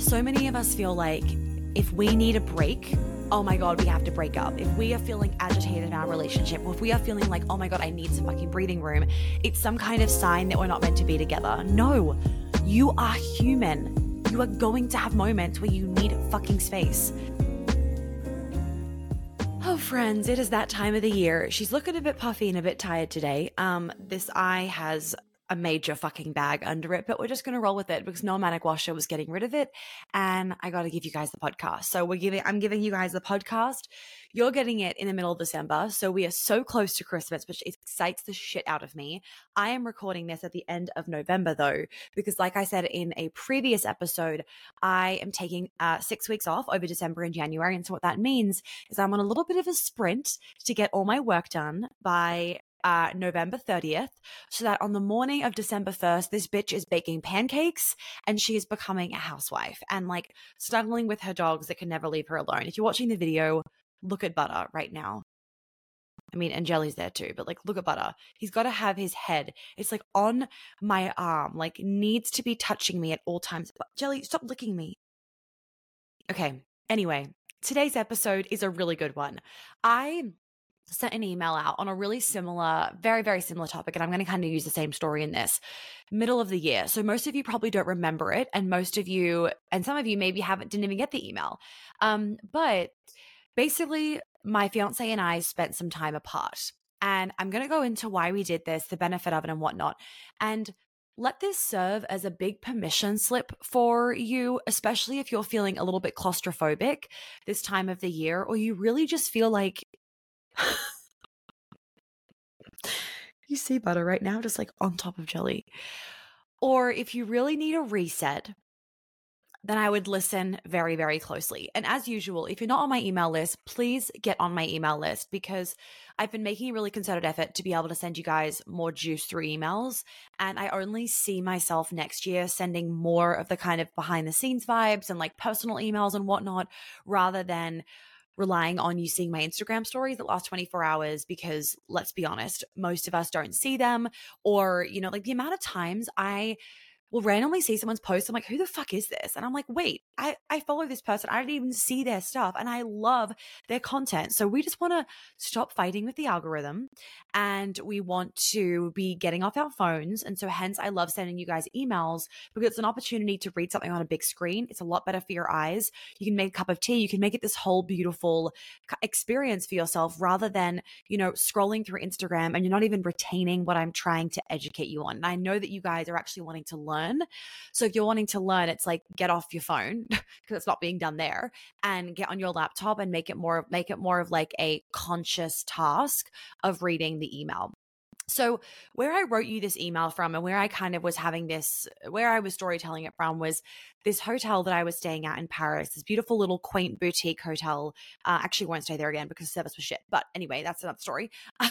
So many of us feel like if we need a break, oh my God, we have to break up. If we are feeling agitated in our relationship, or if we are feeling like, oh my God, I need some fucking breathing room, it's some kind of sign that we're not meant to be together. No, you are human. You are going to have moments where you need fucking space. Oh, friends, it is that time of the year. She's looking a bit puffy and a bit tired today. This eye has a major fucking bag under it, but we're just going to roll with it because No Manic Washer was getting rid of it, and I got to give you guys the podcast. So I'm giving you guys the podcast. You're getting it in the middle of December, so we are so close to Christmas, which excites the shit out of me. I am recording this at the end of November though, because like I said in a previous episode, I am taking 6 weeks off over December and January, and so what that means is I'm on a little bit of a sprint to get all my work done by November 30th, so that on the morning of December 1st, this bitch is baking pancakes and she is becoming a housewife and like struggling with her dogs that can never leave her alone. If you're watching the video, look at Butter right now. I mean, and Jelly's there too, but like, look at Butter. He's got to have his head. It's like on my arm, like needs to be touching me at all times. But Jelly, stop licking me. Okay. Anyway, today's episode is a really good one. I sent an email out on a really similar, very, very similar topic. And I'm going to kind of use the same story in this middle of the year. So most of you probably don't remember it. And most of you, and some of you maybe didn't even get the email. But basically my fiance and I spent some time apart, and I'm going to go into why we did this, the benefit of it and whatnot. And let this serve as a big permission slip for you, especially if you're feeling a little bit claustrophobic this time of the year, or you really just feel like you see Butter right now, just like on top of Jelly. Or if you really need a reset, then I would listen very, very closely. And as usual, if you're not on my email list, please get on my email list, because I've been making a really concerted effort to be able to send you guys more juice through emails. And I only see myself next year sending more of the kind of behind the scenes vibes and like personal emails and whatnot, rather than relying on you seeing my Instagram stories that last 24 hours, because let's be honest, most of us don't see them. Or, you know, like the amount of times I will randomly see someone's post, I'm like, who the fuck is this? And I'm like, wait, I follow this person. I don't even see their stuff, and I love their content. So we just want to stop fighting with the algorithm, and we want to be getting off our phones. And so hence I love sending you guys emails, because it's an opportunity to read something on a big screen. It's a lot better for your eyes. You can make a cup of tea. You can make it this whole beautiful experience for yourself, rather than, you know, scrolling through Instagram and you're not even retaining what I'm trying to educate you on. And I know that you guys are actually wanting to learn. So if you're wanting to learn, it's like, get off your phone because it's not being done there, and get on your laptop and make it more of like a conscious task of reading the email. So where I wrote you this email from, and where I kind of was having this, where I was storytelling it from, was this hotel that I was staying at in Paris, this beautiful little quaint boutique hotel. Actually won't stay there again because the service was shit. But anyway, that's another story.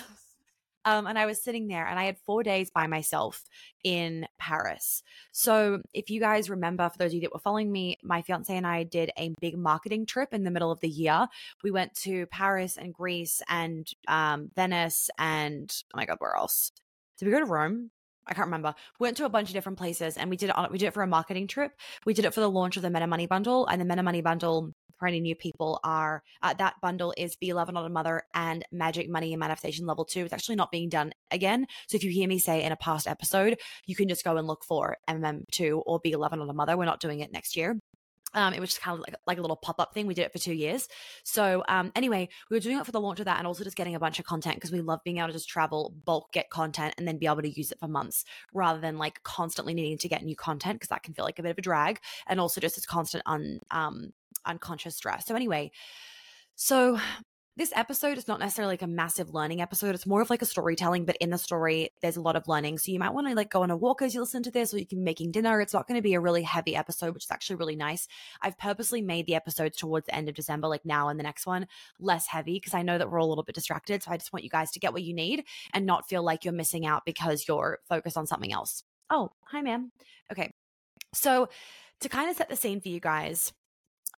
And I was sitting there, and I had 4 days by myself in Paris. So if you guys remember, for those of you that were following me, my fiance and I did a big marketing trip in the middle of the year. We went to Paris and Greece and Venice and, oh my God, where else? Did we go to Rome? I can't remember. We went to a bunch of different places, and we did it for a marketing trip. We did it for the launch of the Meta Money Bundle, and the Meta Money Bundle, for any new people, are that bundle is Be Love Not a Mother and Magic Money and Manifestation Level 2. It's actually not being done again. So if you hear me say in a past episode, you can just go and look for MM2 or Be Love Not a Mother. We're not doing it next year. It was just kind of like a little pop-up thing. We did it for 2 years. So anyway, we were doing it for the launch of that, and also just getting a bunch of content, because we love being able to just travel, bulk get content, and then be able to use it for months, rather than like constantly needing to get new content, because that can feel like a bit of a drag, and also just this constant unconscious stress. So anyway, so this episode is not necessarily like a massive learning episode. It's more of like a storytelling, but in the story, there's a lot of learning. So you might want to like go on a walk as you listen to this, or you can be making dinner. It's not going to be a really heavy episode, which is actually really nice. I've purposely made the episodes towards the end of December, like now and the next one, less heavy, because I know that we're all a little bit distracted. So I just want you guys to get what you need and not feel like you're missing out because you're focused on something else. Oh, hi, ma'am. Okay. So to kind of set the scene for you guys,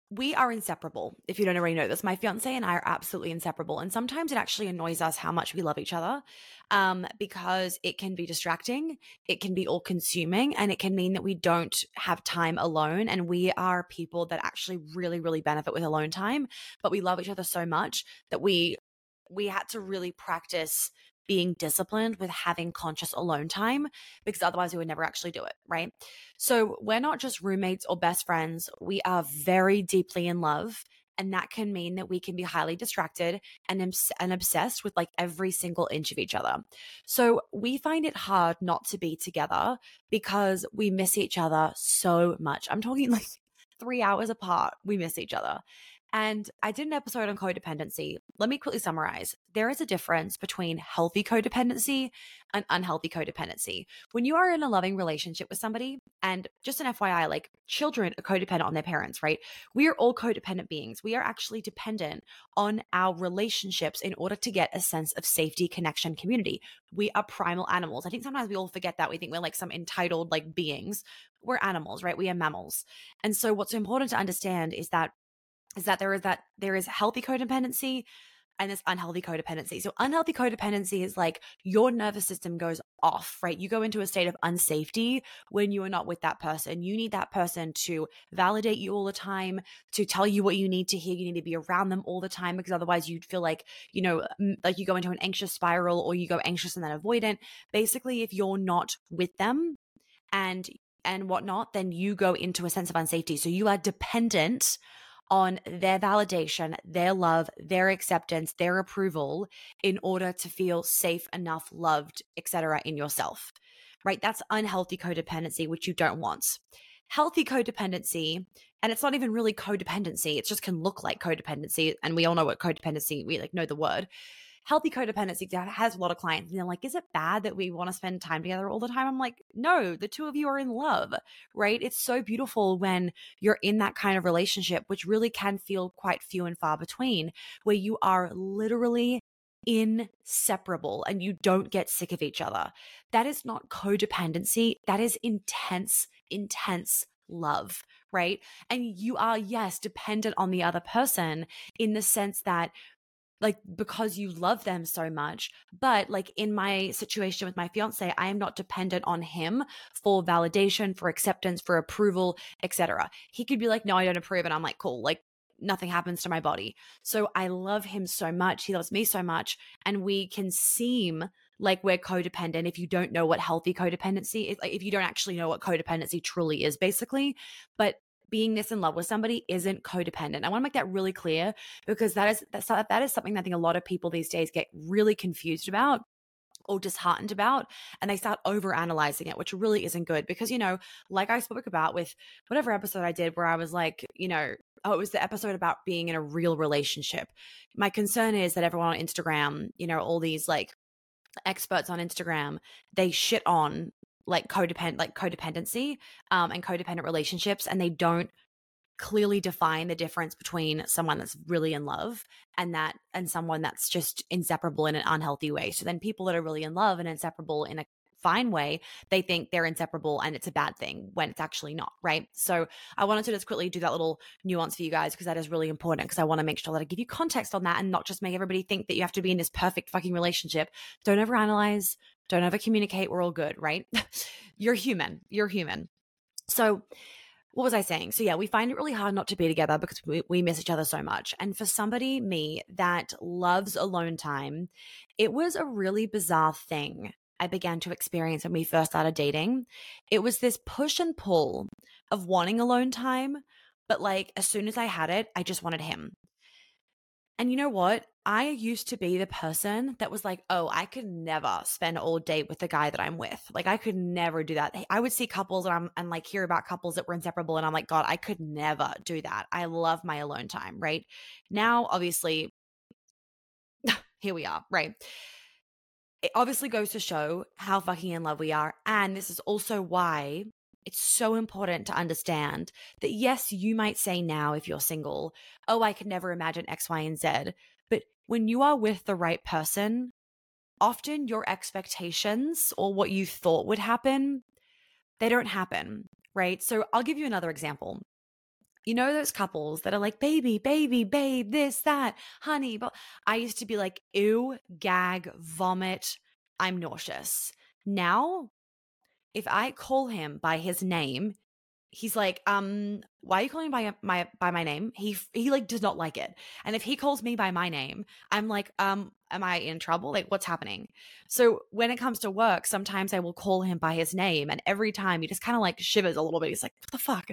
we are inseparable. If you don't already know this, my fiance and I are absolutely inseparable. And sometimes it actually annoys us how much we love each other, because it can be distracting, it can be all consuming, and it can mean that we don't have time alone. And we are people that actually really, really benefit with alone time, but we love each other so much that we had to really practice being disciplined with having conscious alone time, because otherwise we would never actually do it, right? So we're not just roommates or best friends, we are very deeply in love. And that can mean that we can be highly distracted and obsessed with like every single inch of each other. So we find it hard not to be together because we miss each other so much. I'm talking like 3 hours apart, we miss each other. And I did an episode on codependency. Let me quickly summarize. There is a difference between healthy codependency and unhealthy codependency. When you are in a loving relationship with somebody, and just an FYI, like children are codependent on their parents, right? We are all codependent beings. We are actually dependent on our relationships in order to get a sense of safety, connection, community. We are primal animals. I think sometimes we all forget that. We think we're like some entitled like beings. We're animals, right? We are mammals. And so what's important to understand is that there is healthy codependency and there's unhealthy codependency. So unhealthy codependency is like your nervous system goes off, right? You go into a state of unsafety when you are not with that person. You need that person to validate you all the time, to tell you what you need to hear. You need to be around them all the time, because otherwise you'd feel like, like you go into an anxious spiral, or you go anxious and then avoidant. Basically, if you're not with them and whatnot, then you go into a sense of unsafety. So you are dependent on their validation, their love, their acceptance, their approval in order to feel safe enough, loved, etc. in yourself, right? That's unhealthy codependency, which you don't want. Healthy codependency, and it's not even really codependency, it just can look like codependency, and we all know what codependency, we like know the word. Healthy codependency that has a lot of clients, and they're like, is it bad that we want to spend time together all the time? I'm like, no, the two of you are in love, right? It's so beautiful when you're in that kind of relationship, which really can feel quite few and far between, where you are literally inseparable and you don't get sick of each other. That is not codependency. That is intense, intense love, right? And you are, yes, dependent on the other person in the sense that, like, because you love them so much. But like in my situation with my fiance, I am not dependent on him for validation, for acceptance, for approval, etc. He could be like, no, I don't approve. And I'm like, cool, like nothing happens to my body. So I love him so much. He loves me so much. And we can seem like we're codependent if you don't know what healthy codependency is, like if you don't actually know what codependency truly is, basically. But being this in love with somebody isn't codependent. I want to make that really clear, because that is something that I think a lot of people these days get really confused about or disheartened about, and they start over analyzing it, which really isn't good. Because, like I spoke about with whatever episode I did where I was like, oh, it was the episode about being in a real relationship. My concern is that everyone on Instagram, all these like experts on Instagram, they shit on like codependency and codependent relationships, and they don't clearly define the difference between someone that's really in love and someone that's just inseparable in an unhealthy way. So then people that are really in love and inseparable in a fine way, they think they're inseparable and it's a bad thing when it's actually not, right? So I wanted to just quickly do that little nuance for you guys, because that is really important, because I want to make sure that I give you context on that and not just make everybody think that you have to be in this perfect fucking relationship. Don't overanalyze, don't over communicate, we're all good, right? You're human. So what was I saying? So yeah, we find it really hard not to be together because we miss each other so much. And for somebody, me, that loves alone time, it was a really bizarre thing I began to experience when we first started dating. It was this push and pull of wanting alone time, but like as soon as I had it, I just wanted him. And you know what? I used to be the person that was like, oh, I could never spend all day with the guy that I'm with. Like, I could never do that. I would see couples and like hear about couples that were inseparable. And I'm like, God, I could never do that. I love my alone time, right? Now, obviously, here we are, right? It obviously goes to show how fucking in love we are. And this is also why it's so important to understand that, yes, you might say now, if you're single, oh, I could never imagine X, Y, and Z. But when you are with the right person, often your expectations or what you thought would happen, they don't happen, right? So I'll give you another example. You know those couples that are like, baby, baby, babe, this, that, honey. But I used to be like, ew, gag, vomit. I'm nauseous. Now, if I call him by his name, he's like, why are you calling by my name? He like does not like it. And if he calls me by my name, I'm like, am I in trouble? Like, what's happening? So when it comes to work, sometimes I will call him by his name, and every time he just kind of like shivers a little bit. He's like, what the fuck?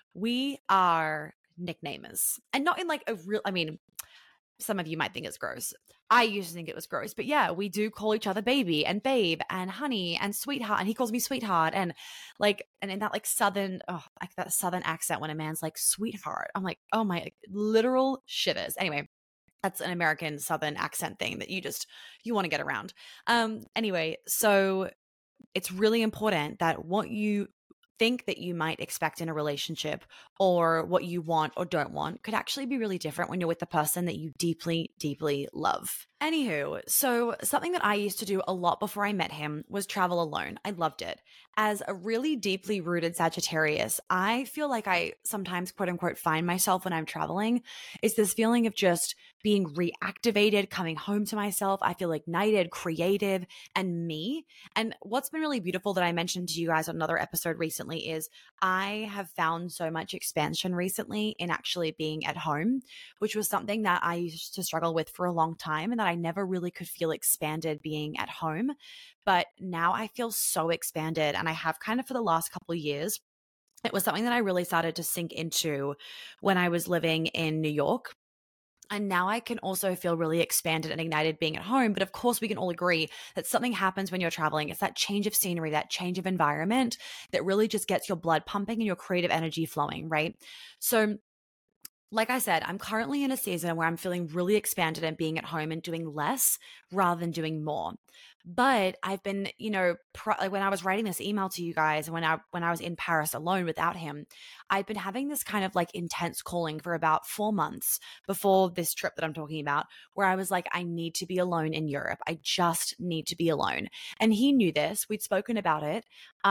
We are nicknamers, and not in like a real. I mean, some of you might think it's gross. I used to think it was gross, but yeah, we do call each other baby and babe and honey and sweetheart. And he calls me sweetheart. And like, and in that like southern, like that southern accent when a man's like sweetheart, I'm like, oh my, like, literal shivers. Anyway, that's an American southern accent thing that you want to get around. Anyway, so it's really important that what you think that you might expect in a relationship or what you want or don't want could actually be really different when you're with the person that you deeply, deeply love. Anywho, so something that I used to do a lot before I met him was travel alone. I loved it. As a really deeply rooted Sagittarius, I feel like I sometimes, quote unquote, find myself when I'm traveling. It's this feeling of just being reactivated, coming home to myself. I feel ignited, creative, and me. And what's been really beautiful that I mentioned to you guys on another episode recently is I have found so much expansion recently in actually being at home, which was something that I used to struggle with for a long time and that I never really could feel expanded being at home. But now I feel so expanded, and I have kind of for the last couple of years. It was something that I really started to sink into when I was living in New York. And now I can also feel really expanded and ignited being at home. But of course, we can all agree that something happens when you're traveling. It's that change of scenery, that change of environment that really just gets your blood pumping and your creative energy flowing, right? So like I said, I'm currently in a season where I'm feeling really expanded and being at home and doing less rather than doing more. But I've been, like when I was writing this email to you guys, when I was in Paris alone without him, I've been having this kind of like intense calling for about 4 months before this trip that I'm talking about, where I was like, I need to be alone in Europe. I just need to be alone. And he knew this. We'd spoken about it.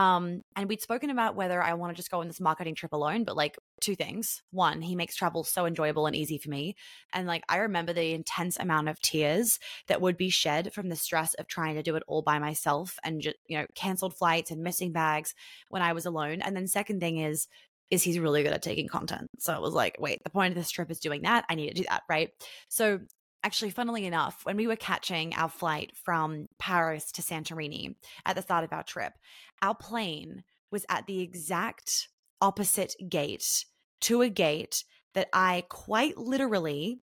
And we'd spoken about whether I want to just go on this marketing trip alone, but like two things. One, he makes travel so enjoyable and easy for me. And like, I remember the intense amount of tears that would be shed from the stress of trying to do it all by myself and just, canceled flights and missing bags when I was alone. And then second thing is he's really good at taking content. So it was like, wait, the point of this trip is doing that. I need to do that. Right. So actually, funnily enough, when we were catching our flight from Paris to Santorini at the start of our trip, our plane was at the exact opposite gate to a gate that I quite literally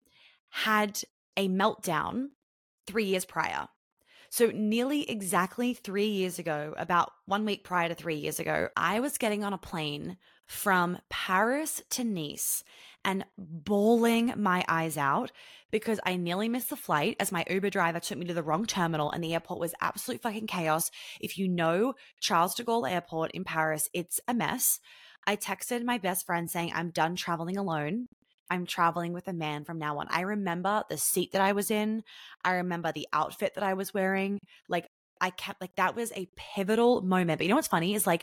had a meltdown 3 years prior. So nearly exactly 3 years ago, about 1 week prior to 3 years ago, I was getting on a plane from Paris to Nice and bawling my eyes out because I nearly missed the flight as my Uber driver took me to the wrong terminal and the airport was absolute fucking chaos. If you know Charles de Gaulle Airport in Paris, it's a mess. I texted my best friend saying, I'm done traveling alone. I'm traveling with a man from now on. I remember the seat that I was in. I remember the outfit that I was wearing. Like I kept like that was a pivotal moment. But you know what's funny is like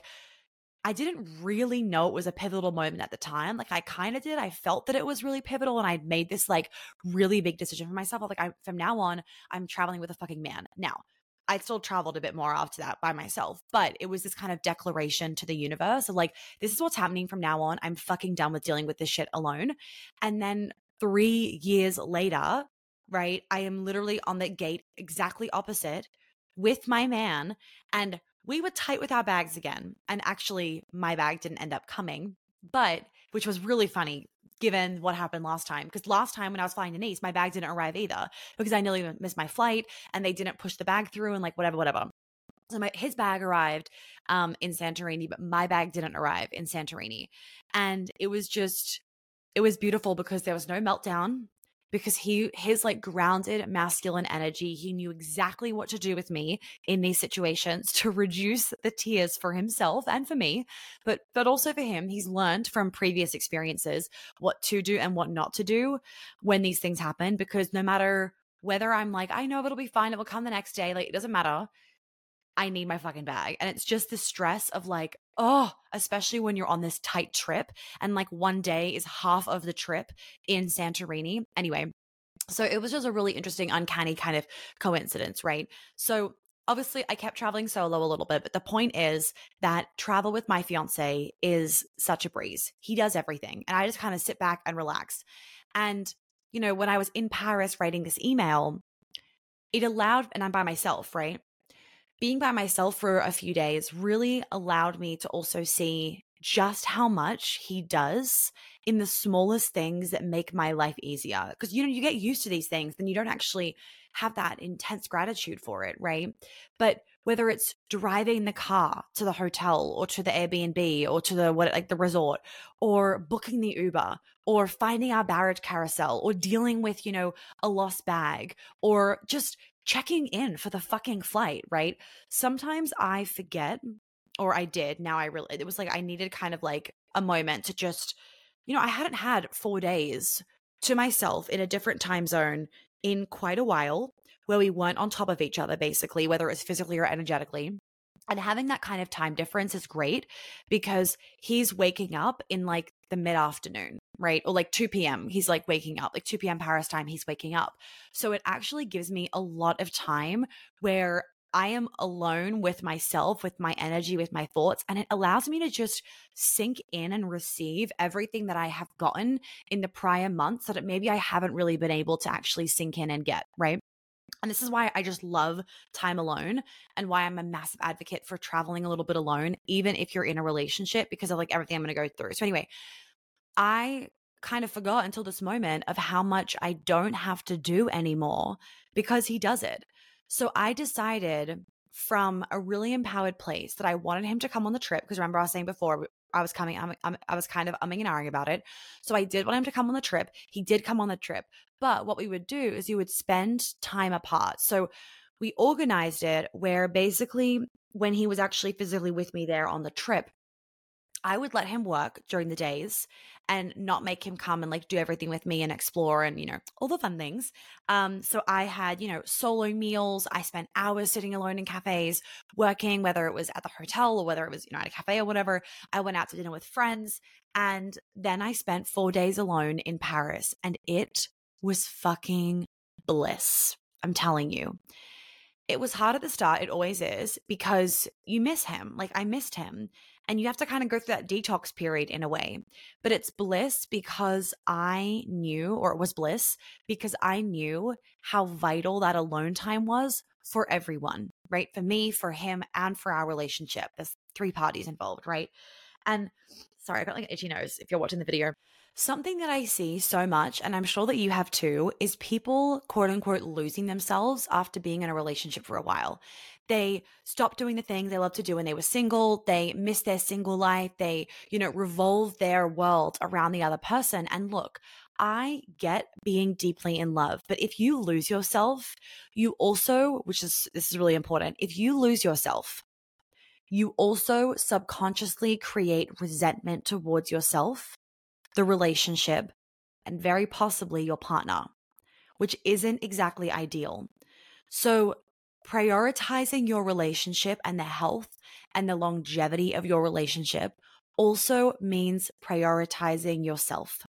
I didn't really know it was a pivotal moment at the time. Like I kind of did. I felt that it was really pivotal and I'd made this like really big decision for myself. From now on, I'm traveling with a fucking man. Now, I still traveled a bit more after that by myself, but it was this kind of declaration to the universe of like, this is what's happening from now on. I'm fucking done with dealing with this shit alone. And then 3 years later, right, I am literally on the gate exactly opposite with my man, and we were tight with our bags again. And actually, my bag didn't end up coming, but which was really funny given what happened last time. Because last time when I was flying to Nice, my bag didn't arrive either because I nearly missed my flight and they didn't push the bag through and like whatever. So his bag arrived in Santorini, but my bag didn't arrive in Santorini. And it was beautiful because there was no meltdown, because his like grounded masculine energy, he knew exactly what to do with me in these situations to reduce the tears for himself and for me, but also for him. He's learned from previous experiences what to do and what not to do when these things happen, because no matter whether I'm like, I know it'll be fine, it will come the next day, like it doesn't matter. I need my fucking bag. And it's just the stress of like, oh, especially when you're on this tight trip and like one day is half of the trip in Santorini. Anyway, so it was just a really interesting, uncanny kind of coincidence, right? So obviously I kept traveling solo a little bit, but the point is that travel with my fiance is such a breeze. He does everything. And I just kind of sit back and relax. And, you know, when I was in Paris writing this email, it allowed, and I'm by myself, right? Being by myself for a few days really allowed me to also see just how much he does in the smallest things that make my life easier. Because, you know, you get used to these things, then you don't actually have that intense gratitude for it, right? But whether it's driving the car to the hotel or to the Airbnb or to the resort, or booking the Uber, or finding our barrage carousel, or dealing with, you know, a lost bag, or just checking in for the fucking flight, right? Sometimes I forget, or I did. Now it was like I needed kind of like a moment to just, you know, I hadn't had 4 days to myself in a different time zone in quite a while where we weren't on top of each other, basically, whether it's physically or energetically. And having that kind of time difference is great because he's waking up in like the mid afternoon, right? Or like 2 p.m. He's like waking up, like 2 p.m. Paris time, he's waking up. So it actually gives me a lot of time where I am alone with myself, with my energy, with my thoughts. And it allows me to just sink in and receive everything that I have gotten in the prior months that maybe I haven't really been able to actually sink in and get, right? And this is why I just love time alone and why I'm a massive advocate for traveling a little bit alone, even if you're in a relationship, because of like everything I'm going to go through. So anyway, I kind of forgot until this moment of how much I don't have to do anymore because he does it. So I decided from a really empowered place that I wanted him to come on the trip because remember I was saying before I was coming, I was kind of umming and ahhing about it. So I did want him to come on the trip. He did come on the trip. But what we would do is we would spend time apart. So we organized it where basically when he was actually physically with me there on the trip, I would let him work during the days and not make him come and like do everything with me and explore and, you know, all the fun things. So I had, you know, solo meals. I spent hours sitting alone in cafes working, whether it was at the hotel or whether it was, you know, at a cafe or whatever. I went out to dinner with friends. And then I spent 4 days alone in Paris and it was fucking bliss. I'm telling you. It was hard at the start. It always is because you miss him. Like I missed him. And you have to kind of go through that detox period in a way. But it's bliss because I knew, or it was bliss because I knew how vital that alone time was for everyone, right? For me, for him, and for our relationship. There's 3 parties involved, right? And sorry, I got like an itchy nose if you're watching the video. Something that I see so much, and I'm sure that you have too, is people quote unquote losing themselves after being in a relationship for a while. They stopped doing the things they loved to do when they were single. They missed their single life. They, you know, revolved their world around the other person. And look, I get being deeply in love, but if you lose yourself, you also, this is really important, if you lose yourself, you also subconsciously create resentment towards yourself, the relationship, and very possibly your partner, which isn't exactly ideal. So prioritizing your relationship and the health and the longevity of your relationship also means prioritizing yourself.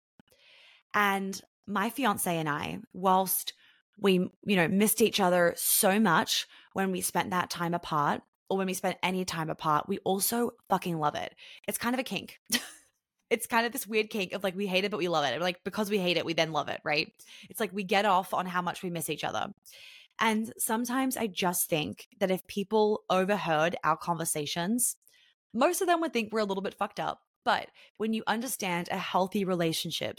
And my fiance and I, whilst we, you know, missed each other so much when we spent that time apart, or when we spent any time apart, we also fucking love it. It's kind of a kink. It's kind of this weird kink of like we hate it, but we love it. Like because we hate it, we then love it, right? It's like we get off on how much we miss each other. And sometimes I just think that if people overheard our conversations, most of them would think we're a little bit fucked up. But when you understand a healthy relationship,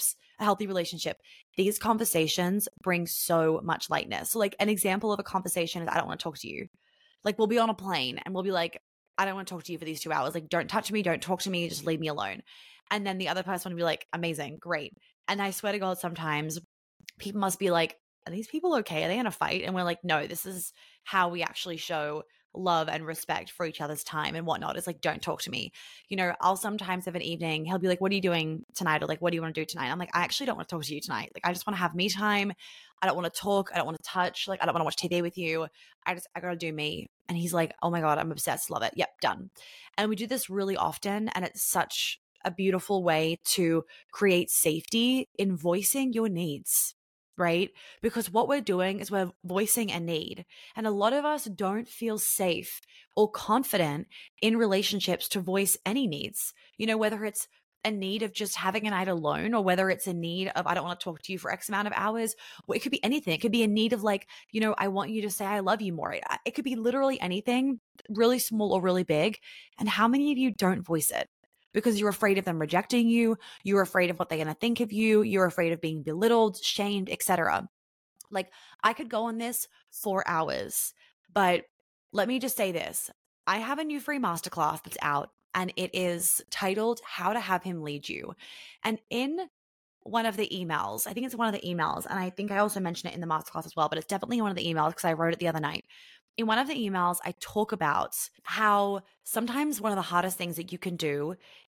these conversations bring so much lightness. So like an example of a conversation is I don't want to talk to you. Like we'll be on a plane and we'll be like, I don't want to talk to you for these 2 hours. Like don't touch me, don't talk to me, just leave me alone. And then the other person would be like, amazing, great. And I swear to God, sometimes people must be like, are these people okay? Are they in a fight? And we're like, no, this is how we actually show love and respect for each other's time and whatnot is like, don't talk to me. I'll sometimes have an evening, he'll be like, what are you doing tonight? Or like, what do you want to do tonight? I'm like, I actually don't want to talk to you tonight. Like, I just want to have me time. I don't want to talk. I don't want to touch. Like, I don't want to watch TV with you. I gotta do me. And he's like, oh my God, I'm obsessed. Love it. Yep, done. And we do this really often. And it's such a beautiful way to create safety in voicing your needs, right? Because what we're doing is we're voicing a need. And a lot of us don't feel safe or confident in relationships to voice any needs, whether it's a need of just having a night alone, or whether it's a need of, I don't want to talk to you for X amount of hours, or it could be anything. It could be a need of like, I want you to say I love you more. It could be literally anything, really small or really big. And how many of you don't voice it? Because you're afraid of them rejecting you, you're afraid of what they're going to think of you, you're afraid of being belittled, shamed, etc. Like, I could go on this for hours, but let me just say this. I have a new free masterclass that's out, and it is titled How to Have Him Lead You. And in one of the emails, I think it's one of the emails, and I think I also mentioned it in the masterclass as well, but it's definitely one of the emails because I wrote it the other night. In one of the emails, I talk about how sometimes one of the hardest things that you can do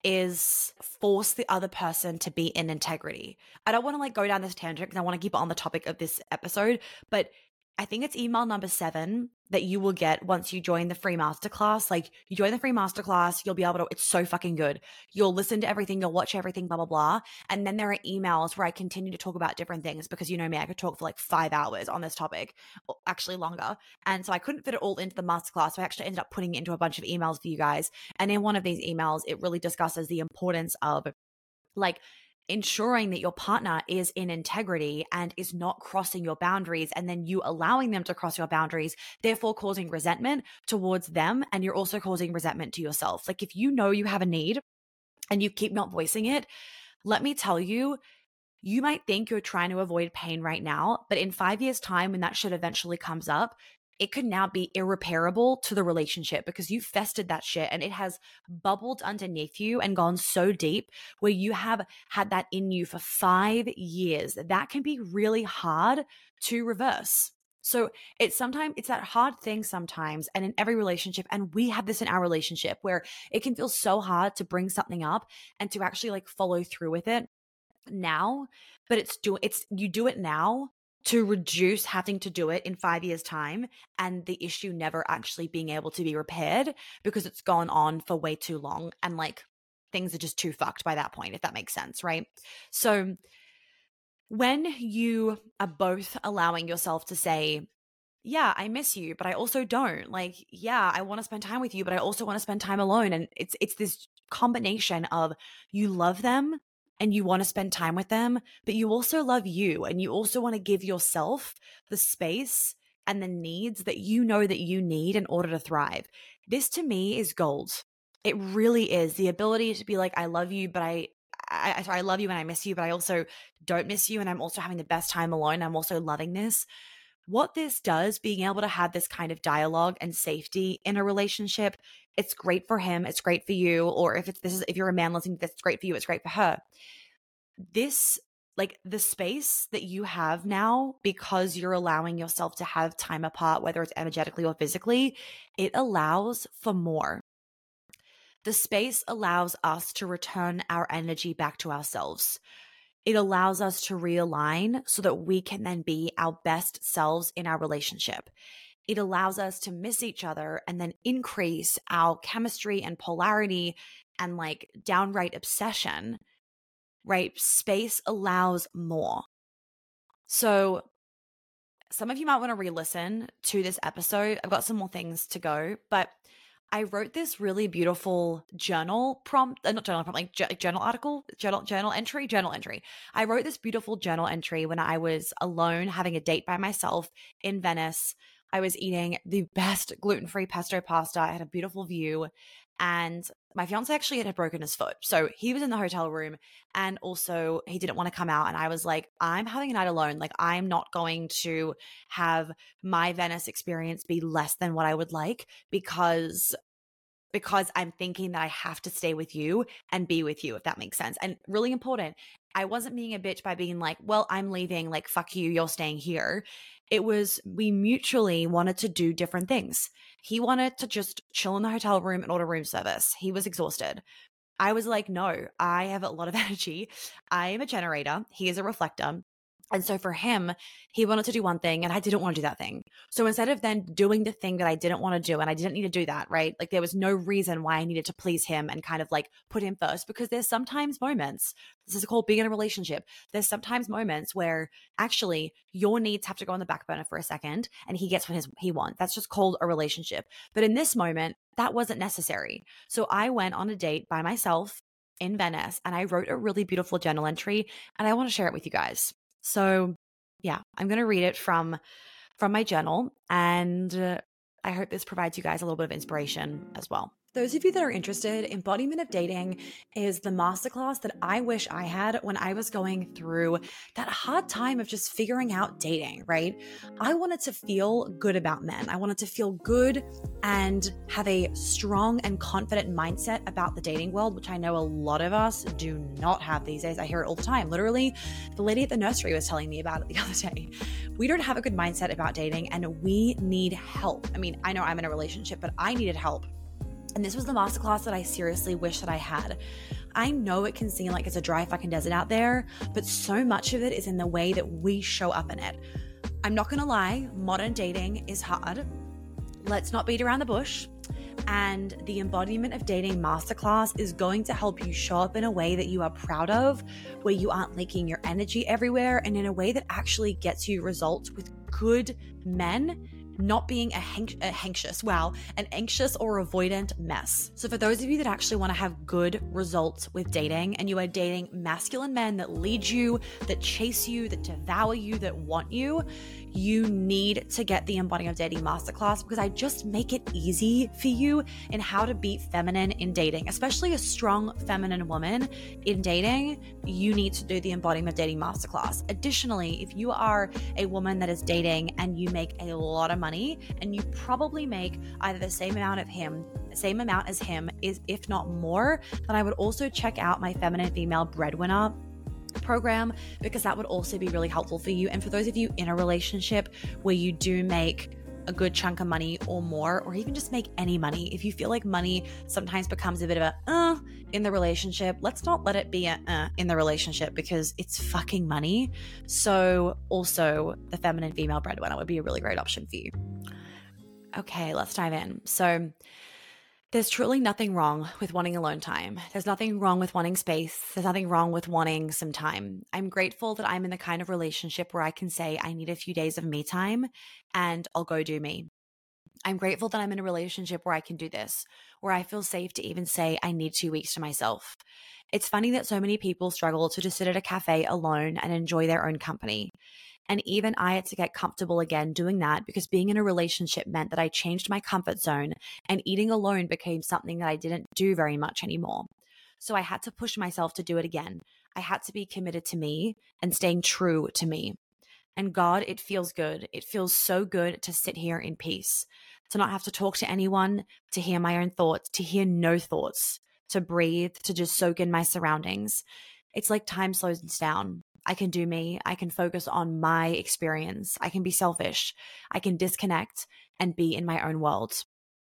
is force the other person to be in integrity. I don't want to like go down this tangent because I want to keep it on the topic of this episode, but I think it's email number 7 that you will get once you join the free masterclass. Like, you join the free masterclass, you'll be able to, it's so fucking good. You'll listen to everything, you'll watch everything, blah, blah, blah. And then there are emails where I continue to talk about different things because you know me, I could talk for like 5 hours on this topic, or actually longer. And so I couldn't fit it all into the masterclass. So I actually ended up putting it into a bunch of emails for you guys. And in one of these emails, it really discusses the importance of like ensuring that your partner is in integrity and is not crossing your boundaries, and then you allowing them to cross your boundaries, therefore causing resentment towards them. And you're also causing resentment to yourself. Like, if you know you have a need and you keep not voicing it, let me tell you, you might think you're trying to avoid pain right now, but in 5 years' time, when that shit eventually comes up, it could now be irreparable to the relationship because you festered that shit and it has bubbled underneath you and gone so deep where you have had that in you for 5 years. That can be really hard to reverse. So it's that hard thing sometimes, and in every relationship, and we have this in our relationship where it can feel so hard to bring something up and to actually like follow through with it now, but you do it now to reduce having to do it in 5 years' time and the issue never actually being able to be repaired because it's gone on for way too long and like things are just too fucked by that point, if that makes sense, right? So when you are both allowing yourself to say, yeah, I miss you, but I also don't. Like, yeah, I want to spend time with you, but I also want to spend time alone. And it's this combination of you love them and you want to spend time with them, but you also love you and you also want to give yourself the space and the needs that you know that you need in order to thrive. This to me is gold. It really is. The ability to be like, I love you, but I love you and I miss you, but I also don't miss you. And I'm also having the best time alone. I'm also loving this. What this does, being able to have this kind of dialogue and safety in a relationship, it's great for him, it's great for you, or if you're a man listening, that's great for you, it's great for her. This, like, the space that you have now, because you're allowing yourself to have time apart, whether it's energetically or physically, it allows for more. The space allows us to return our energy back to ourselves. It allows us to realign so that we can then be our best selves in our relationship. It allows us to miss each other and then increase our chemistry and polarity and like downright obsession, right? Space allows more. So some of you might want to re-listen to this episode. I've got some more things to go, but I wrote this really beautiful journal prompt, not journal prompt, like journal article, journal entry. I wrote this beautiful journal entry when I was alone having a date by myself in Venice. I was eating the best gluten-free pesto pasta. I had a beautiful view, and my fiance actually had broken his foot. So he was in the hotel room, and also he didn't want to come out. And I was like, I'm having a night alone. Like, I'm not going to have my Venice experience be less than what I would like because I'm thinking that I have to stay with you and be with you, if that makes sense. And really important, I wasn't being a bitch by being like, well, I'm leaving, like, fuck you, you're staying here. It was, we mutually wanted to do different things. He wanted to just chill in the hotel room and order room service. He was exhausted. I was like, no, I have a lot of energy. I am a generator. He is a reflector. And so for him, he wanted to do one thing and I didn't want to do that thing. So instead of then doing the thing that I didn't want to do, and I didn't need to do that, right? Like there was no reason why I needed to please him and kind of like put him first, because there's sometimes moments, this is called being in a relationship. There's sometimes moments where actually your needs have to go on the back burner for a second and he gets what he wants. That's just called a relationship. But in this moment, that wasn't necessary. So I went on a date by myself in Venice and I wrote a really beautiful journal entry and I want to share it with you guys. So yeah, I'm going to read it from my journal, and I hope this provides you guys a little bit of inspiration as well. Those of you that are interested, Embodiment of Dating is the masterclass that I wish I had when I was going through that hard time of just figuring out dating, right? I wanted to feel good about men. I wanted to feel good and have a strong and confident mindset about the dating world, which I know a lot of us do not have these days. I hear it all the time. Literally, the lady at the nursery was telling me about it the other day. We don't have a good mindset about dating and we need help. I mean, I know I'm in a relationship, but I needed help. And this was the masterclass that I seriously wish that I had. I know it can seem like it's a dry fucking desert out there, but so much of it is in the way that we show up in it. I'm not gonna lie, modern dating is hard. Let's not beat around the bush. And the Embodiment of Dating masterclass is going to help you show up in a way that you are proud of, where you aren't leaking your energy everywhere, and in a way that actually gets you results with good men, not being an anxious or avoidant mess. So for those of you that actually want to have good results with dating, and you are dating masculine men that lead you, that chase you, that devour you, that want you, you need to get the Embodiment of Dating masterclass, because I just make it easy for you in how to be feminine in dating, especially a strong feminine woman in dating. You need to do the Embodiment of Dating masterclass. Additionally, if you are a woman that is dating and you make a lot of money and you probably make either the same amount as him, if not more, then I would also check out my Feminine Female Breadwinner program, because that would also be really helpful for you. And for those of you in a relationship where you do make a good chunk of money or more, or even just make any money, if you feel like money sometimes becomes a bit of a in the relationship, let's not let it be a in the relationship, because it's fucking money. So also the Feminine Female Breadwinner would be a really great option for you. Okay, let's dive in. So there's truly nothing wrong with wanting alone time. There's nothing wrong with wanting space. There's nothing wrong with wanting some time. I'm grateful that I'm in the kind of relationship where I can say I need a few days of me time and I'll go do me. I'm grateful that I'm in a relationship where I can do this, where I feel safe to even say I need 2 weeks to myself. It's funny that so many people struggle to just sit at a cafe alone and enjoy their own company. And even I had to get comfortable again doing that, because being in a relationship meant that I changed my comfort zone and eating alone became something that I didn't do very much anymore. So I had to push myself to do it again. I had to be committed to me and staying true to me. And God, it feels good. It feels so good to sit here in peace, to not have to talk to anyone, to hear my own thoughts, to hear no thoughts, to breathe, to just soak in my surroundings. It's like time slows down. I can do me. I can focus on my experience. I can be selfish. I can disconnect and be in my own world.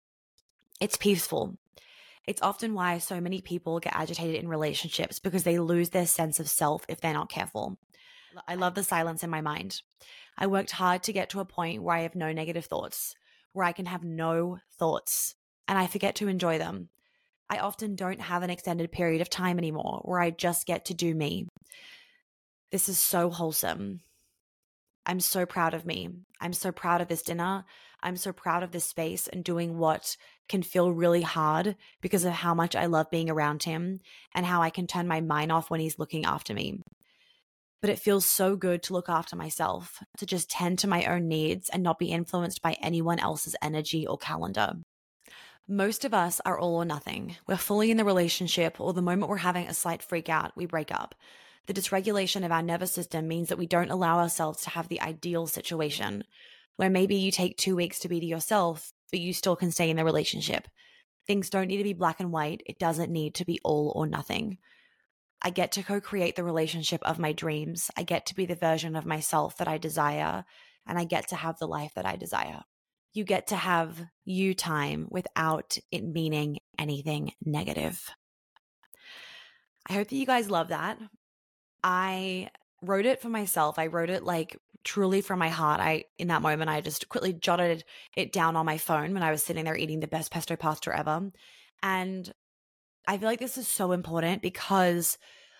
It's peaceful. It's often why so many people get agitated in relationships, because they lose their sense of self if they're not careful. I love the silence in my mind. I worked hard to get to a point where I have no negative thoughts, where I can have no thoughts, and I forget to enjoy them. I often don't have an extended period of time anymore where I just get to do me. This is so wholesome. I'm so proud of me. I'm so proud of this dinner. I'm so proud of this space and doing what can feel really hard because of how much I love being around him and how I can turn my mind off when he's looking after me. But it feels so good to look after myself, to just tend to my own needs and not be influenced by anyone else's energy or calendar. Most of us are all or nothing. We're fully in the relationship, or the moment we're having a slight freak out, we break up. The dysregulation of our nervous system means that we don't allow ourselves to have the ideal situation, where maybe you take 2 weeks to be to yourself, but you still can stay in the relationship. Things don't need to be black and white. It doesn't need to be all or nothing. I get to co-create the relationship of my dreams. I get to be the version of myself that I desire, and I get to have the life that I desire. You get to have you time without it meaning anything negative. I hope that you guys love that. I wrote it for myself. I wrote it like truly from my heart. In that moment, I just quickly jotted it down on my phone when I was sitting there eating the best pesto pasta ever. And I feel like this is so important because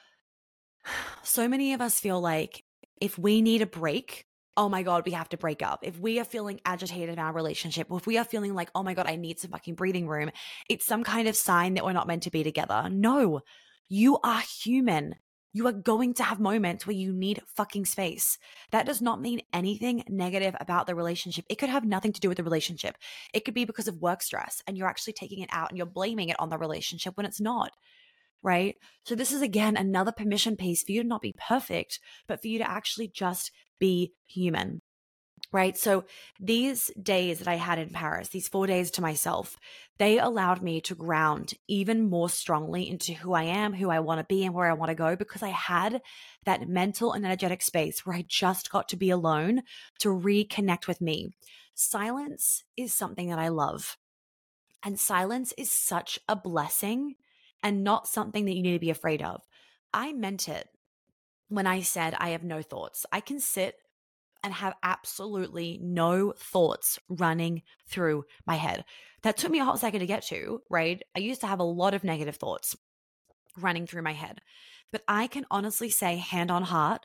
so many of us feel like if we need a break, oh my God, we have to break up. If we are feeling agitated in our relationship, if we are feeling like, oh my God, I need some fucking breathing room, it's some kind of sign that we're not meant to be together. No, you are human. You are going to have moments where you need fucking space. That does not mean anything negative about the relationship. It could have nothing to do with the relationship. It could be because of work stress and you're actually taking it out and you're blaming it on the relationship when it's not. Right? So this is again another permission piece for you to not be perfect, but for you to actually just be human. Right? So these days that I had in Paris, these 4 days to myself, they allowed me to ground even more strongly into who I am, who I want to be, and where I want to go, because I had that mental and energetic space where I just got to be alone to reconnect with me. Silence is something that I love. And silence is such a blessing and not something that you need to be afraid of. I meant it when I said I have no thoughts. I can sit and have absolutely no thoughts running through my head. That took me a hot second to get to, right? I used to have a lot of negative thoughts running through my head. But I can honestly say, hand on heart,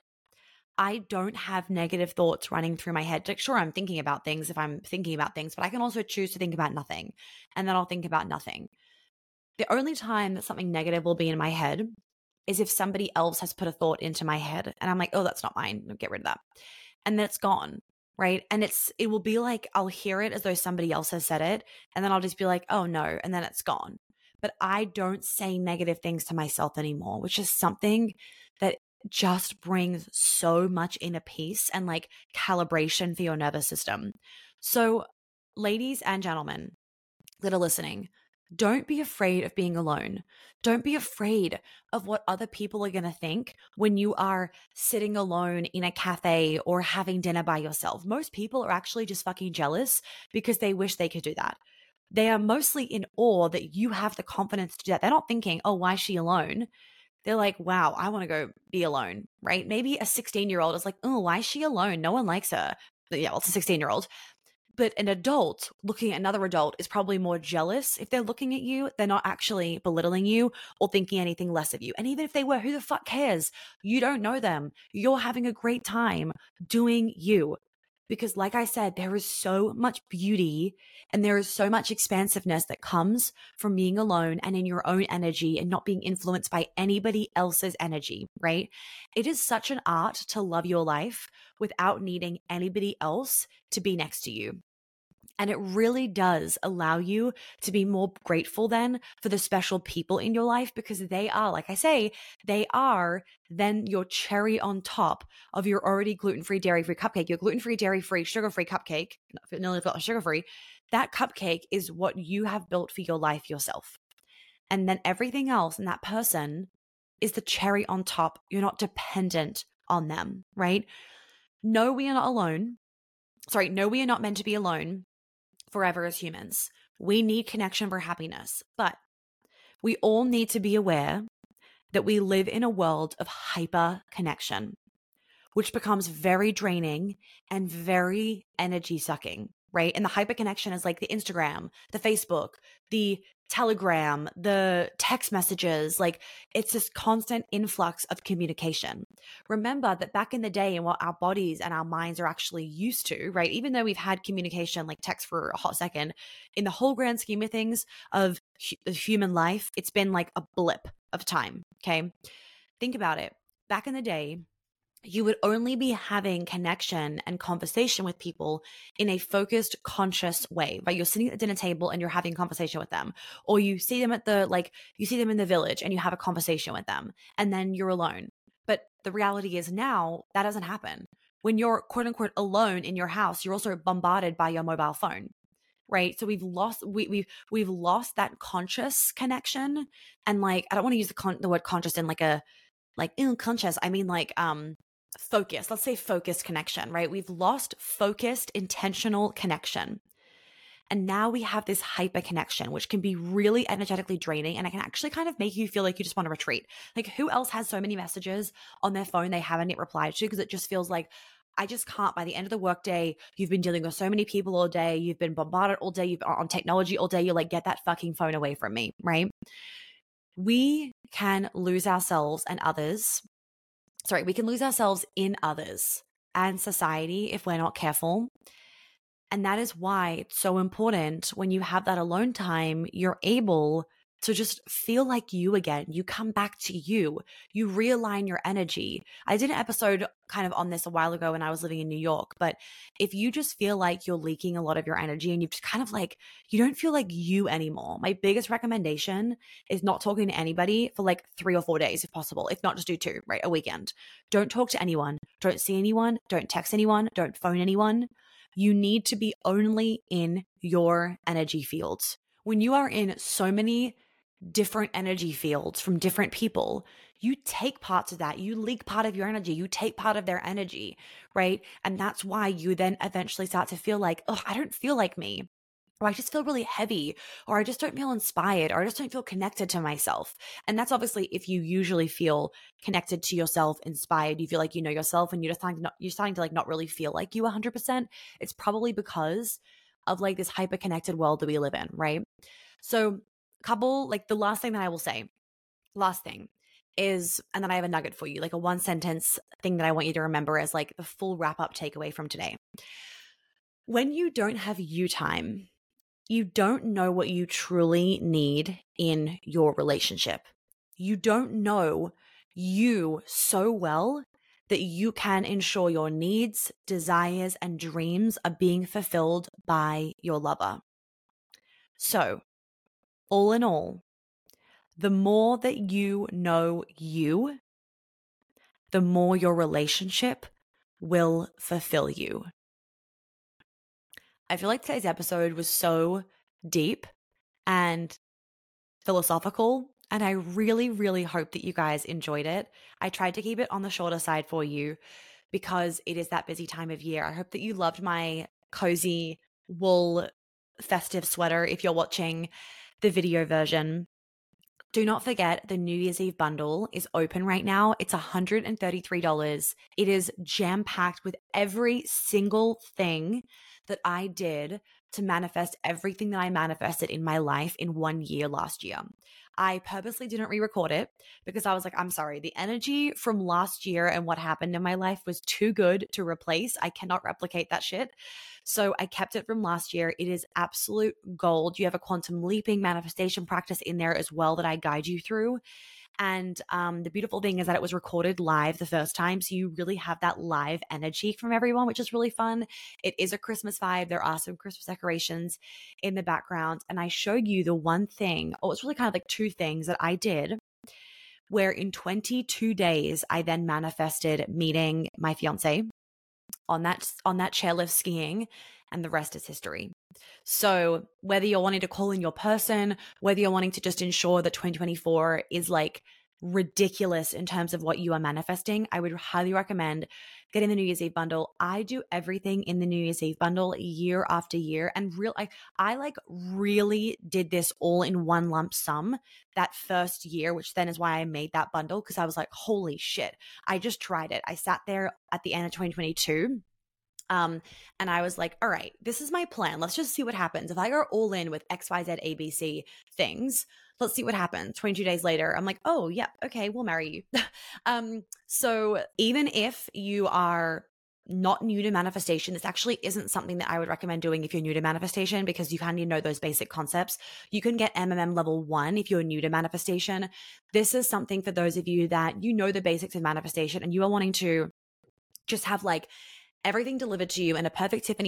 I don't have negative thoughts running through my head. Like, sure, I'm thinking about things if I'm thinking about things, but I can also choose to think about nothing. And then I'll think about nothing. The only time that something negative will be in my head is if somebody else has put a thought into my head and I'm like, oh, that's not mine. Get rid of that. And then it's gone. Right. And it will be like, I'll hear it as though somebody else has said it. And then I'll just be like, oh no. And then it's gone. But I don't say negative things to myself anymore, which is something that just brings so much inner peace and like calibration for your nervous system. So, ladies and gentlemen that are listening, don't be afraid of being alone. Don't be afraid of what other people are going to think when you are sitting alone in a cafe or having dinner by yourself. Most people are actually just fucking jealous because they wish they could do that. They are mostly in awe that you have the confidence to do that. They're not thinking, oh, why is she alone? They're like, wow, I want to go be alone, right? Maybe a 16-year-old is like, oh, why is she alone? No one likes her. But yeah, well, it's a 16-year-old. But an adult looking at another adult is probably more jealous. If they're looking at you, they're not actually belittling you or thinking anything less of you. And even if they were, who the fuck cares? You don't know them. You're having a great time doing you. Because like I said, there is so much beauty and there is so much expansiveness that comes from being alone and in your own energy and not being influenced by anybody else's energy, right? It is such an art to love your life without needing anybody else to be next to you. And it really does allow you to be more grateful then for the special people in your life, because they are, like I say, they are then your cherry on top of your already gluten-free, dairy-free cupcake, your gluten-free, dairy-free, sugar-free cupcake, nearly sugar-free. That cupcake is what you have built for your life yourself. And then everything else in that person is the cherry on top. You're not dependent on them, right? No, we are not alone. Sorry, no, we are not meant to be alone forever as humans. We need connection for happiness, but we all need to be aware that we live in a world of hyper connection, which becomes very draining and very energy sucking, right? And the hyper connection is like the Instagram, the Facebook, the Telegram, the text messages, like it's this constant influx of communication. Remember that back in the day and what our bodies and our minds are actually used to, right? Even though we've had communication like text for a hot second, in the whole grand scheme of things of human life, it's been like a blip of time, okay? Think about it. Back in the day, you would only be having connection and conversation with people in a focused, conscious way, right? You're sitting at the dinner table and you're having a conversation with them, or you see them you see them in the village and you have a conversation with them, and then you're alone. But the reality is now that doesn't happen. When you're quote unquote alone in your house, you're also bombarded by your mobile phone, right? So we've lost that conscious connection, and like I don't want to use the word conscious in like a like conscious, I mean like focused. Let's say focused connection, right? We've lost focused, intentional connection. And now we have this hyper connection, which can be really energetically draining. And it can actually kind of make you feel like you just want to retreat. Like, who else has so many messages on their phone they haven't yet replied to? Because it just feels like, I just can't. By the end of the workday, you've been dealing with so many people all day. You've been bombarded all day. You've been on technology all day. You're like, get that fucking phone away from me, right? We can lose ourselves and others. Sorry, we can lose ourselves in others and society if we're not careful. And that is why it's so important when you have that alone time, you're able to just feel like you again. You come back to you. You realign your energy. I did an episode kind of on this a while ago when I was living in New York. But if you just feel like you're leaking a lot of your energy and you've just kind of like, you don't feel like you anymore, my biggest recommendation is not talking to anybody for like 3 or 4 days if possible. If not, just do 2, right? A weekend. Don't talk to anyone. Don't see anyone. Don't text anyone. Don't phone anyone. You need to be only in your energy fields. When you are in so many different energy fields from different people, you take parts of that. You leak part of your energy. You take part of their energy, right? And that's why you then eventually start to feel like, oh, I don't feel like me. Or I just feel really heavy, or I just don't feel inspired, or I just don't feel connected to myself. And that's obviously if you usually feel connected to yourself, inspired, you feel like you know yourself, and you're starting to like not really feel like you 100%. It's probably because of like this hyper connected world that we live in, right? So, the last thing that I will say, last thing is, and then I have a nugget for you, like a 1-sentence thing that I want you to remember as like the full wrap up takeaway from today. When you don't have you time, you don't know what you truly need in your relationship. You don't know you so well that you can ensure your needs, desires, and dreams are being fulfilled by your lover. So, all in all, the more that you know you, the more your relationship will fulfill you. I feel like today's episode was so deep and philosophical, and I really, really hope that you guys enjoyed it. I tried to keep it on the shorter side for you because it is that busy time of year. I hope that you loved my cozy wool festive sweater if you're watching the video version. Do not forget the New Year's Eve bundle is open right now. It's $133. It is jam-packed with every single thing that I did to manifest everything that I manifested in my life in 1 year last year. I purposely didn't re-record it because I was like, I'm sorry, the energy from last year and what happened in my life was too good to replace. I cannot replicate that shit. So I kept it from last year. It is absolute gold. You have a quantum leaping manifestation practice in there as well that I guide you through. And the beautiful thing is that it was recorded live the first time. So you really have that live energy from everyone, which is really fun. It is a Christmas vibe. There are some Christmas decorations in the background. And I showed you the one thing, it's really kind of like 2 things that I did where in 22 days, I then manifested meeting my fiance on that chairlift skiing, and the rest is history. So whether you're wanting to call in your person, whether you're wanting to just ensure that 2024 is like ridiculous in terms of what you are manifesting, I would highly recommend getting the New Year's Eve bundle. I do everything in the New Year's Eve bundle year after year, and I like really did this all in one lump sum that first year, which then is why I made that bundle, because I was like, holy shit, I just tried it. I sat there at the end of 2022 and I was like, all right, this is my plan. Let's just see what happens. If I go all in with XYZ ABC things, let's see what happens. 22 days later, I'm like, oh, yeah, okay, we'll marry you. So even if you are not new to manifestation, this actually isn't something that I would recommend doing if you're new to manifestation, because you kind of know those basic concepts. You can get MMM level 1 if you're new to manifestation. This is something for those of you that you know the basics of manifestation and you are wanting to just have like everything delivered to you in a perfect Tiffany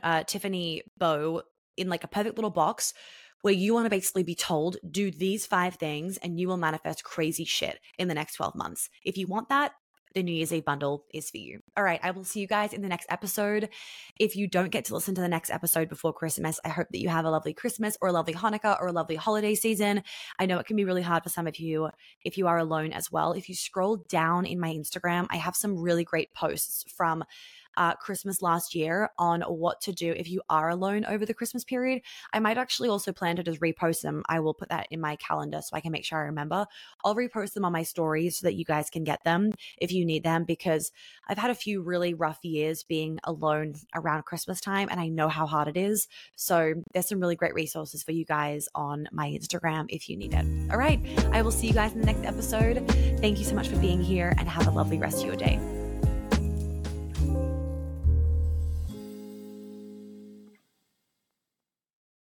bow in like a perfect little box, where you want to basically be told, do these 5 things and you will manifest crazy shit in the next 12 months. If you want that, the New Year's Eve bundle is for you. All right, I will see you guys in the next episode. If you don't get to listen to the next episode before Christmas, I hope that you have a lovely Christmas or a lovely Hanukkah or a lovely holiday season. I know it can be really hard for some of you if you are alone as well. If you scroll down in my Instagram, I have some really great posts from Christmas last year on what to do if you are alone over the Christmas period. I might actually also plan to just repost them. I will put that in my calendar so I can make sure I remember. I'll repost them on my stories so that you guys can get them if you need them, because I've had a few really rough years being alone around Christmas time, and I know how hard it is. So there's some really great resources for you guys on my Instagram if you need it. All right, I will see you guys in the next episode. Thank you so much for being here, and have a lovely rest of your day.